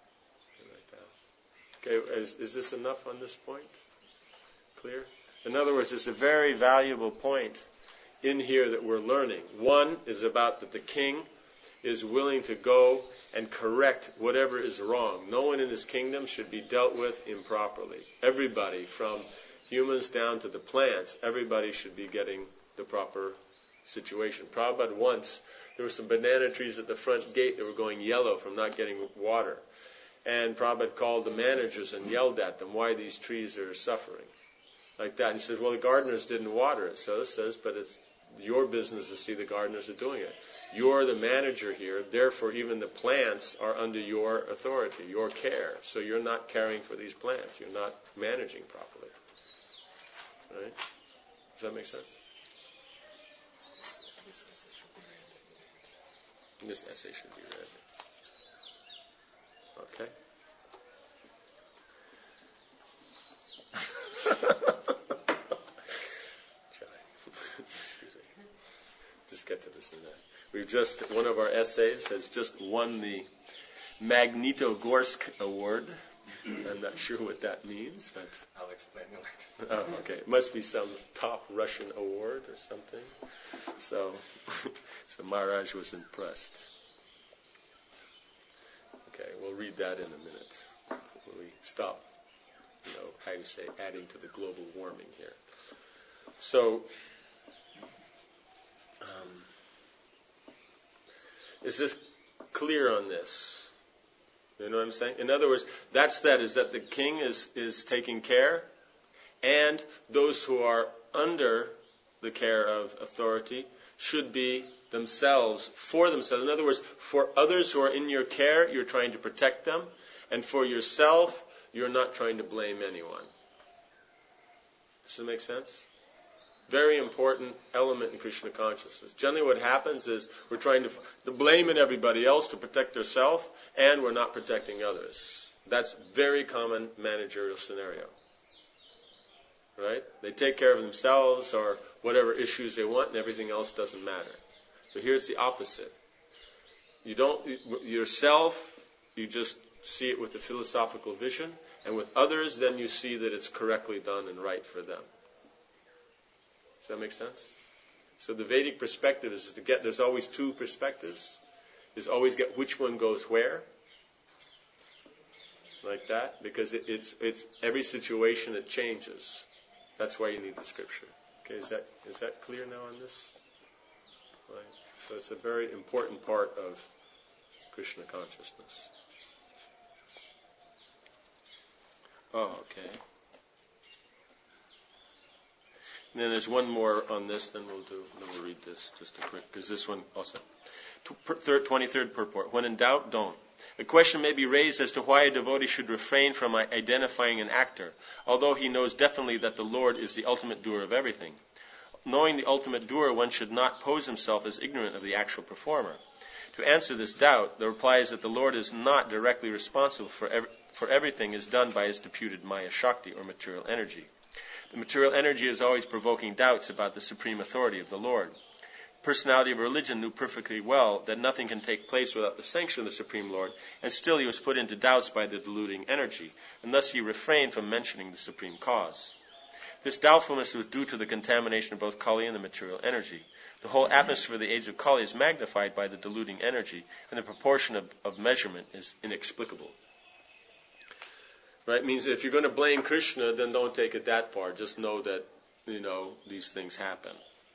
Like that. Okay, is this enough on this point? Clear? In other words, it's a very valuable point in here that we're learning. One is about that the king is willing to go and correct whatever is wrong. No one in his kingdom should be dealt with improperly. Everybody, from humans down to the plants, everybody should be getting the proper situation. Prabhupada once, there were some banana trees at the front gate that were going yellow from not getting water. And Prabhupada called the managers and yelled at them why these trees are suffering. Like that. And he says, well, the gardeners didn't water it. So it says, but it's Your business is to see the gardeners are doing it. You're the manager here, therefore even the plants are under your authority, your care. So you're not caring for these plants. You're not managing properly. Right? Does that make sense? This essay should be read. Okay? Excuse me. Just get to this and that. One of our essays has just won the Magnitogorsk Award. I'm not sure what that means, but I'll explain it later. Oh, okay. It must be some top Russian award or something. So Maharaj was impressed. Okay, we'll read that in a minute. When we stop, how you say, adding to the global warming here. So, is this clear on this? You know what I'm saying? In other words, is that the king is taking care, and those who are under the care of authority should be themselves, for themselves. In other words, for others who are in your care, you're trying to protect them, and for yourself, you're not trying to blame anyone. Does that make sense? Very important element in Krishna consciousness. Generally what happens is we're trying to blame everybody else to protect ourselves, and we're not protecting others. That's very common managerial scenario. Right? They take care of themselves or whatever issues they want, and everything else doesn't matter. So here's the opposite. You just see it with a philosophical vision, and with others, then you see that it's correctly done and right for them. Does that make sense? So the Vedic perspective is there's always two perspectives. Is always get which one goes where. Like that, because it's every situation it changes. That's why you need the scripture. Okay, is that clear now on this? Right. So it's a very important part of Krishna consciousness. Oh, okay. And then there's one more on this, then we'll read this just a quick, because this one also. 23rd purport. When in doubt, don't. A question may be raised as to why a devotee should refrain from identifying an actor, although he knows definitely that the Lord is the ultimate doer of everything. Knowing the ultimate doer, one should not pose himself as ignorant of the actual performer. To answer this doubt, the reply is that the Lord is not directly responsible for everything is done by his deputed Maya Shakti, or material energy. The material energy is always provoking doubts about the supreme authority of the Lord. The personality of religion knew perfectly well that nothing can take place without the sanction of the Supreme Lord, and still he was put into doubts by the deluding energy, and thus he refrained from mentioning the supreme cause. This doubtfulness was due to the contamination of both Kali and the material energy. The whole atmosphere of the age of Kali is magnified by the deluding energy, and the proportion of measurement is inexplicable. Right? It means if you're going to blame Krishna, then don't take it that far. Just know that, these things happen.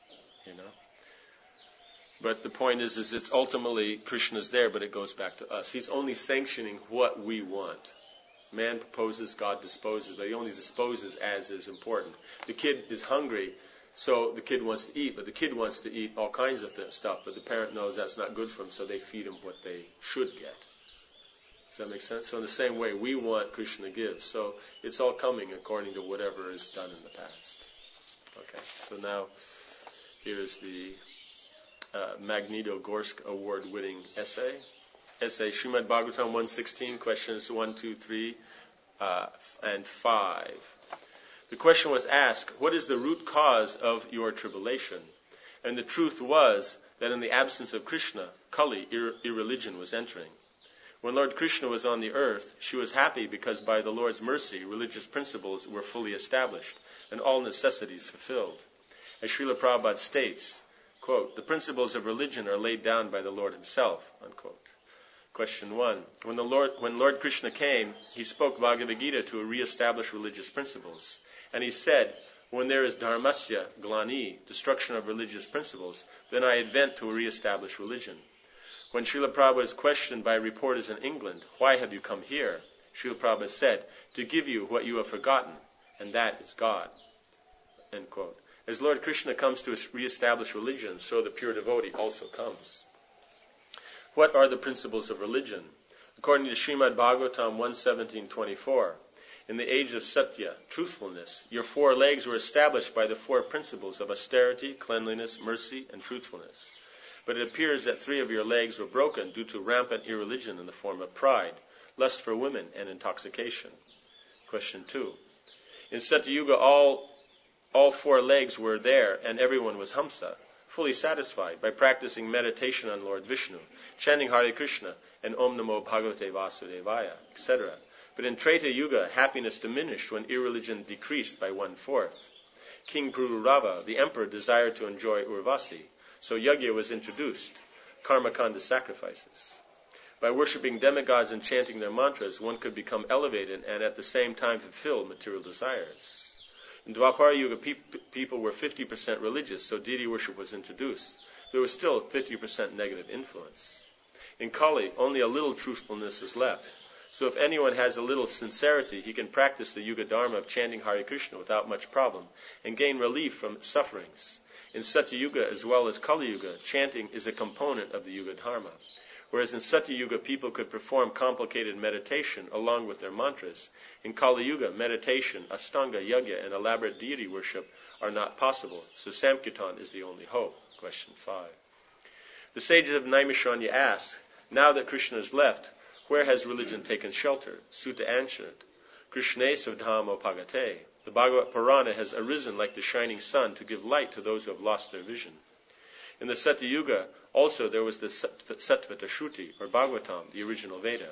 But the point is it's ultimately Krishna's there, but it goes back to us. He's only sanctioning what we want. Man proposes, God disposes, but he only disposes as is important. The kid is hungry, so the kid wants to eat, but the kid wants to eat all kinds of stuff, but the parent knows that's not good for him, so they feed him what they should get. Does that make sense? So in the same way, we want Krishna gives. So it's all coming according to whatever is done in the past. Okay, so now here's the Magnitogorsk Award-winning essay. Srimad Bhagavatam 116, questions 1, 2, 3, and 5. The question was asked, what is the root cause of your tribulation? And the truth was that in the absence of Krishna, Kali, irreligion, was entering. When Lord Krishna was on the earth, she was happy because by the Lord's mercy, religious principles were fully established and all necessities fulfilled. As Srila Prabhupada states, quote, the principles of religion are laid down by the Lord himself, unquote. Question 1. When Lord Krishna came, he spoke Bhagavad Gita to re-establish religious principles. And he said, when there is dharmasya, glani, destruction of religious principles, then I advent to re-establish religion. When Srila Prabhupada is questioned by reporters in England, why have you come here? Srila Prabhupada said, to give you what you have forgotten, and that is God. End quote. As Lord Krishna comes to re-establish religion, so the pure devotee also comes. What are the principles of religion? According to Srimad Bhagavatam 1.17.24, in the age of Satya, truthfulness, your 4 legs were established by the 4 principles of austerity, cleanliness, mercy, and truthfulness. But it appears that 3 of your legs were broken due to rampant irreligion in the form of pride, lust for women, and intoxication. Question 2. In Satya Yuga, all 4 legs were there, and everyone was Hamsa, fully satisfied by practicing meditation on Lord Vishnu, chanting Hare Krishna, and Om Namo Bhagavate Vasudevaya, etc. But in Treta Yuga, happiness diminished when irreligion decreased by 1/4. King Pururava, the emperor, desired to enjoy Urvasi, so yajna was introduced, karmakanda sacrifices. By worshipping demigods and chanting their mantras, one could become elevated and at the same time fulfill material desires. In Dwapara Yuga, people were 50% religious, so deity worship was introduced. There was still 50% negative influence. In Kali, only a little truthfulness is left. So if anyone has a little sincerity, he can practice the Yuga Dharma of chanting Hare Krishna without much problem and gain relief from sufferings. In Satya Yuga as well as Kali Yuga, chanting is a component of the Yuga Dharma. Whereas in Satya Yuga, people could perform complicated meditation along with their mantras. In Kali Yuga, meditation, astanga, yajna, and elaborate deity worship are not possible. So Sankirtan is the only hope. Question 5. The sages of Naimisharanya ask, now that Krishna is left, where has religion taken shelter? Sutta answered, Krishne Savdhamo Pagate. The Bhagavad Purana has arisen like the shining sun to give light to those who have lost their vision. In the Satya Yuga, also there was the Sattvata Shruti, or Bhagavatam, the original Veda.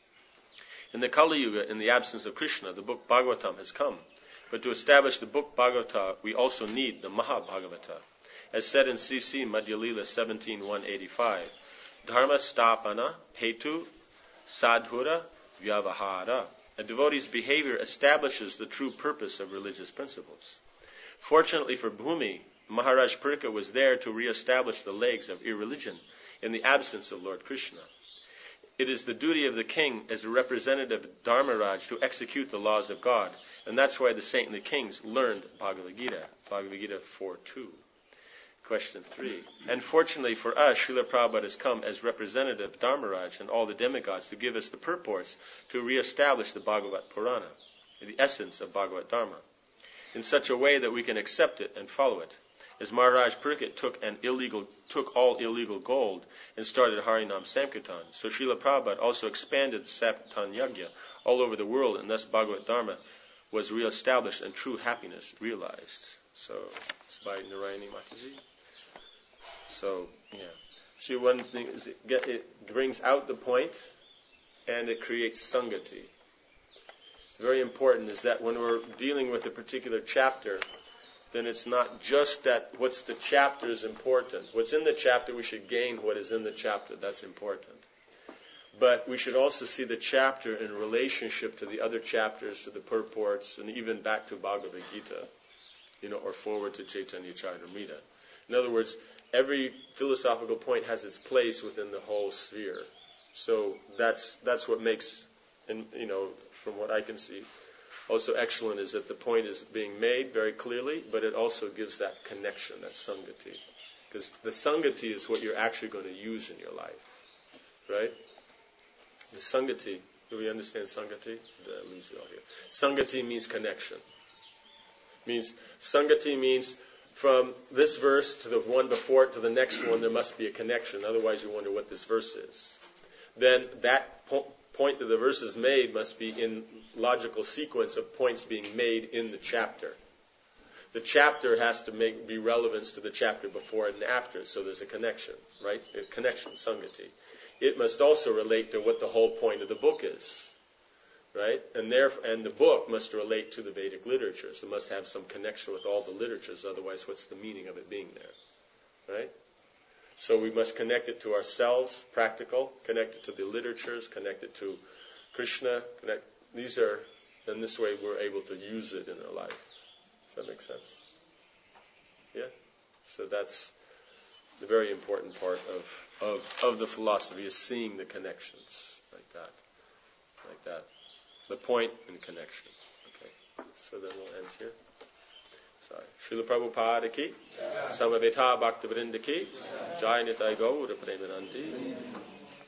In the Kali Yuga, in the absence of Krishna, the book Bhagavatam has come. But to establish the book Bhagavata, we also need the Mahabhagavata. As said in C.C. Madhya Lila 17.185, Dharma Stapana Hetu Sadhura Vyavahara. A devotee's behavior establishes the true purpose of religious principles. Fortunately for Bhumi, Maharaj Parika was there to re-establish the legs of irreligion in the absence of Lord Krishna. It is the duty of the king as a representative of Dharmaraj to execute the laws of God, and that's why the saintly kings learned Bhagavad Gita, Bhagavad Gita 4.2. Question 3. And fortunately for us, Srila Prabhupada has come as representative of Dharmaraj and all the demigods to give us the purports to re-establish the Bhagavad Purana, the essence of Bhagavad Dharma, in such a way that we can accept it and follow it. As Maharaj Pariksit took all illegal gold and started Harinam Sankirtan, so Srila Prabhupada also expanded Sankirtan Yajna all over the world, and thus Bhagavad Dharma was re-established and true happiness realized. So, it's by Narayani Mataji. So, yeah. See, one thing is it brings out the point and it creates sangati. Very important is that when we're dealing with a particular chapter, then it's not just that what's the chapter is important. What's in the chapter, we should gain what is in the chapter. That's important. But we should also see the chapter in relationship to the other chapters, to the purports, and even back to Bhagavad Gita, or forward to Chaitanya Charitamrita. In other words, every philosophical point has its place within the whole sphere. So that's what makes, from what I can see, also excellent is that the point is being made very clearly, but it also gives that connection, that sangati. Because the sangati is what you're actually going to use in your life. Right? The sangati, do we understand sangati? I lose you all here. Sangati means connection. Sangati means from this verse to the one before it to the next one, there must be a connection. Otherwise you wonder what this verse is. Then that point that the verse is made must be in logical sequence of points being made in the chapter. The chapter has to be relevance to the chapter before and after, so there's a connection, right? A connection, sangati. It must also relate to what the whole point of the book is, right? And the book must relate to the Vedic literature, so it must have some connection with all the literatures, otherwise what's the meaning of it being there, right? So we must connect it to ourselves, practical, connect it to the literatures, connect it to Krishna, in this way we're able to use it in our life. Does that make sense? Yeah? So that's the very important part of the philosophy, is seeing the connections like that. The point and connection. Okay. So then we'll end here. Sorry. Srila Prabhupada ki, Samaveta Bhakta Vrinda ki, Jai Nitai Gaura Premanandi.